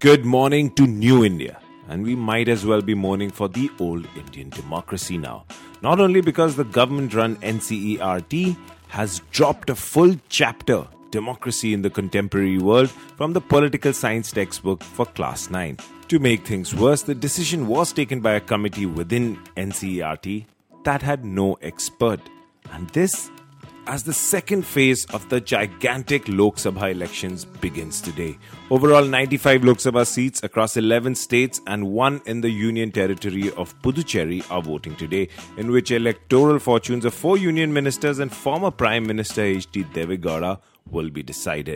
Good morning to New India. And we might as well be mourning for the old Indian democracy now. Not only because the government-run NCERT has dropped a full chapter, Democracy in the Contemporary World, from the political science textbook for Class 9. To make things worse, the decision was taken by a committee within NCERT that had no expert. And this as the second phase of the gigantic Lok Sabha elections begins today. Overall, 95 Lok Sabha seats across 11 states and one in the Union Territory of Puducherry are voting today, in which electoral fortunes of 4 union ministers and former Prime Minister H.D. Deve Gowda will be decided.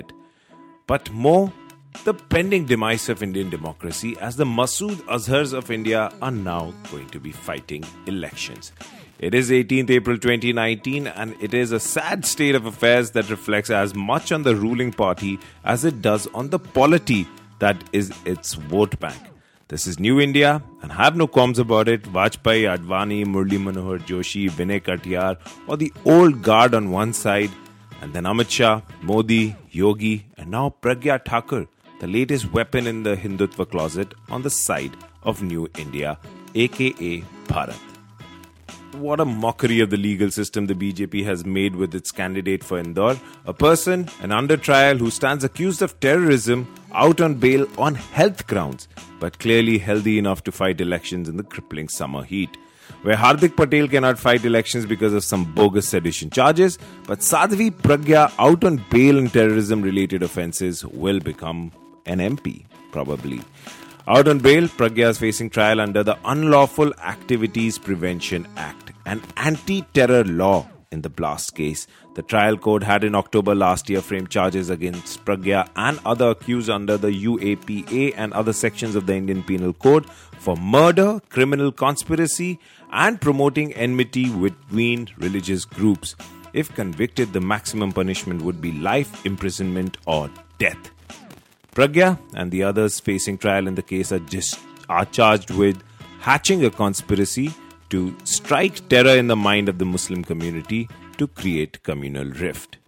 But more, the pending demise of Indian democracy, as the Masood Azhars of India are now going to be fighting elections. It is 18th April 2019 and it is a sad state of affairs that reflects as much on the ruling party as it does on the polity that is its vote bank. This is New India and have no qualms about it. Vajpayee, Advani, Murli Manohar Joshi, Vinay Katiyar or the old guard on one side, and then Amit Shah, Modi, Yogi and now Pragya Thakur, the latest weapon in the Hindutva closet, on the side of New India, aka Bharat. What a mockery of the legal system the BJP has made with its candidate for Indore, a person, an under trial who stands accused of terrorism, out on bail on health grounds, but clearly healthy enough to fight elections in the crippling summer heat. Where Hardik Patel cannot fight elections because of some bogus sedition charges, but Sadhvi Pragya, out on bail on terrorism-related offences, will become an MP, probably. Out on bail, Pragya is facing trial under the Unlawful Activities Prevention Act, an anti-terror law in the blast case. The trial court had in October last year framed charges against Pragya and other accused under the UAPA and other sections of the Indian Penal Code for murder, criminal conspiracy and promoting enmity between religious groups. If convicted, the maximum punishment would be life imprisonment or death. Pragya and the others facing trial in the case are charged with hatching a conspiracy to strike terror in the mind of the Muslim community to create communal rift.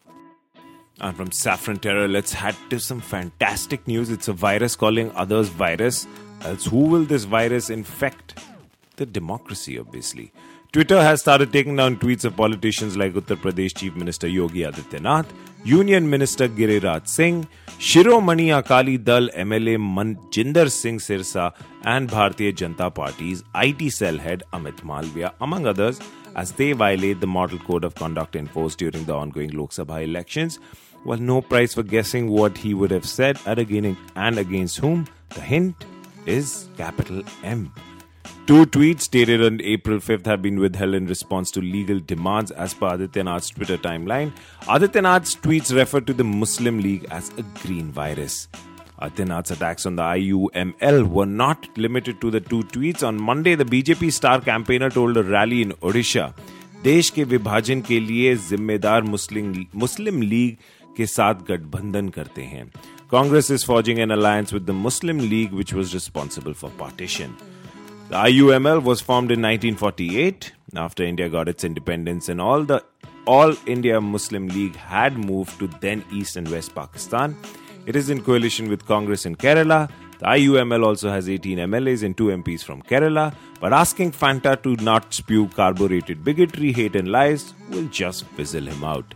And from saffron terror, let's head to some fantastic news. It's a virus calling others virus. Else who will this virus infect? The democracy, obviously. Twitter has started taking down tweets of politicians like Uttar Pradesh Chief Minister Yogi Adityanath, Union Minister Giriraj Singh, Shiromani Akali Dal MLA Manjinder Singh Sirsa and Bharatiya Janata Party's IT cell head Amit Malviya, among others, as they violate the model code of conduct enforced during the ongoing Lok Sabha elections. Well, no prize for guessing what he would have said and against whom. The hint is capital M. 2 tweets dated on April 5th have been withheld in response to legal demands as per Adityanath's Twitter timeline. Adityanath's tweets refer to the Muslim League as a green virus. Adityanath's attacks on the IUML were not limited to the 2 tweets. On Monday, the BJP star campaigner told a rally in Odisha, देश के विभाजन के लिए जिम्मेदार मुस्लिम league के साथ गठबंधन करते हैं. Congress is forging an alliance with the Muslim League, which was responsible for partition. The IUML was formed in 1948 after India got its independence, and All India Muslim League had moved to then East and West Pakistan. It is in coalition with Congress in Kerala. The IUML also has 18 MLAs and 2 MPs from Kerala, but asking Fanta to not spew carbureted bigotry, hate and lies will just fizzle him out.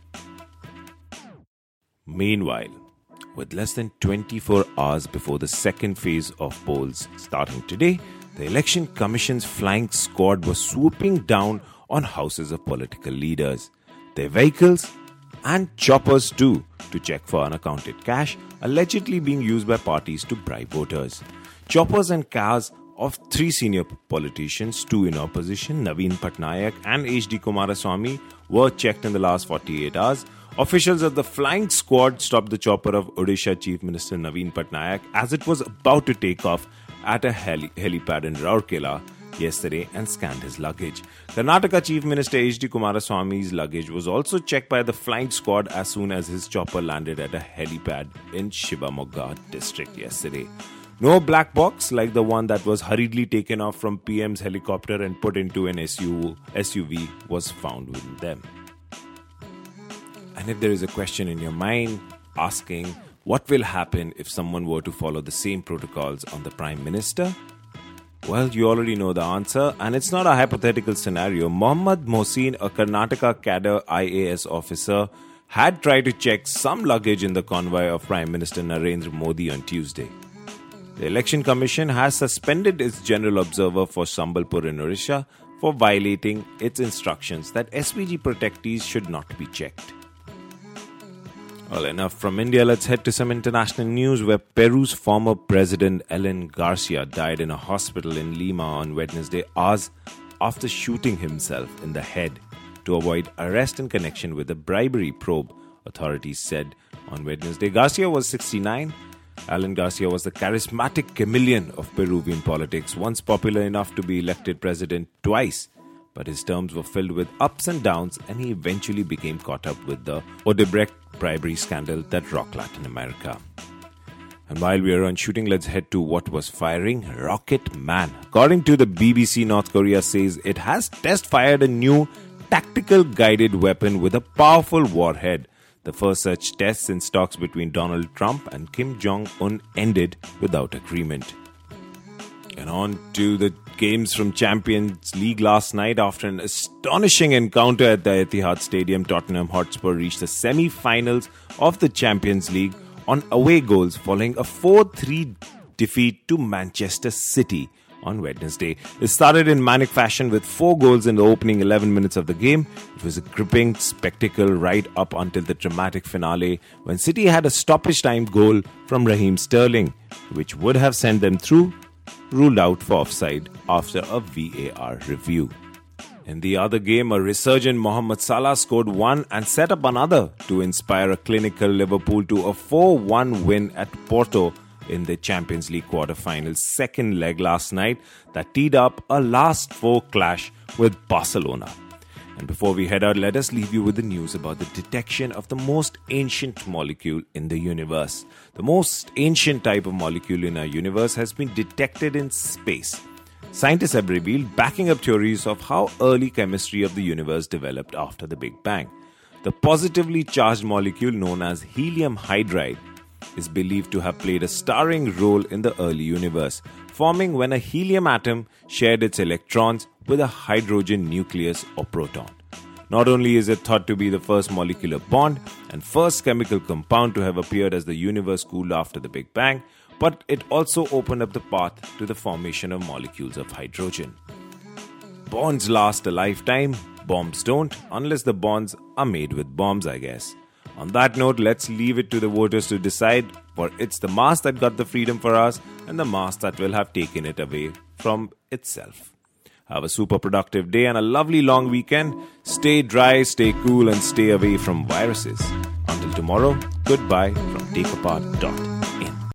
Meanwhile, with less than 24 hours before the second phase of polls starting today, the Election Commission's flying squad was swooping down on houses of political leaders, their vehicles and choppers too, to check for unaccounted cash allegedly being used by parties to bribe voters. Choppers and cars of 3 senior politicians, 2 in opposition, Naveen Patnaik and H.D. Kumaraswamy, were checked in the last 48 hours. Officials of the flying squad stopped the chopper of Odisha Chief Minister Naveen Patnaik as it was about to take off at a helipad in Rourkela yesterday and scanned his luggage. Karnataka Chief Minister H.D. Kumaraswamy's luggage was also checked by the flying squad as soon as his chopper landed at a helipad in Shivamogga district yesterday. No black box like the one that was hurriedly taken off from PM's helicopter and put into an SUV was found with them. And if there is a question in your mind asking, What will happen if someone were to follow the same protocols on the Prime Minister? Well, you already know the answer, and it's not a hypothetical scenario. Mohammad Mohsin, a Karnataka cadre IAS officer, had tried to check some luggage in the convoy of Prime Minister Narendra Modi on Tuesday. The Election Commission has suspended its general observer for Sambalpur in Odisha for violating its instructions that SPG protectees should not be checked. Well, enough from India. Let's head to some international news where Peru's former president Alan Garcia died in a hospital in Lima on Wednesday, hours after shooting himself in the head to avoid arrest in connection with a bribery probe, authorities said on Wednesday. Garcia was 69. Alan Garcia was the charismatic chameleon of Peruvian politics, once popular enough to be elected president twice. But his terms were filled with ups and downs, and he eventually became caught up with the Odebrecht bribery scandal that rocked Latin America. And while we are on shooting, let's head to what was firing Rocket Man. According to the BBC, North Korea says it has test-fired a new tactical guided weapon with a powerful warhead. The first such test since talks between Donald Trump and Kim Jong-un ended without agreement. And on to the games from Champions League last night. After an astonishing encounter at the Etihad Stadium, Tottenham Hotspur reached the semi-finals of the Champions League on away goals following a 4-3 defeat to Manchester City on Wednesday. It started in manic fashion with 4 goals in the opening 11 minutes of the game. It was a gripping spectacle right up until the dramatic finale when City had a stoppage time goal from Raheem Sterling, which would have sent them through, ruled out for offside after a VAR review. In the other game, a resurgent Mohamed Salah scored one and set up another to inspire a clinical Liverpool to a 4-1 win at Porto in the Champions League quarter-finals second leg last night that teed up a last-four clash with Barcelona. And before we head out, let us leave you with the news about the detection of the most ancient molecule in the universe. The most ancient type of molecule in our universe has been detected in space. Scientists have revealed, backing up theories of how early chemistry of the universe developed after the Big Bang. The positively charged molecule known as helium hydride is believed to have played a starring role in the early universe, forming when a helium atom shared its electrons with a hydrogen nucleus or proton. Not only is it thought to be the first molecular bond and first chemical compound to have appeared as the universe cooled after the Big Bang, but it also opened up the path to the formation of molecules of hydrogen. Bonds last a lifetime, bombs don't, unless the bonds are made with bombs, I guess. On that note, let's leave it to the voters to decide, for it's the mass that got the freedom for us and the mass that will have taken it away from itself. Have a super productive day and a lovely long weekend. Stay dry, stay cool, and stay away from viruses. Until tomorrow, goodbye from TakeApart.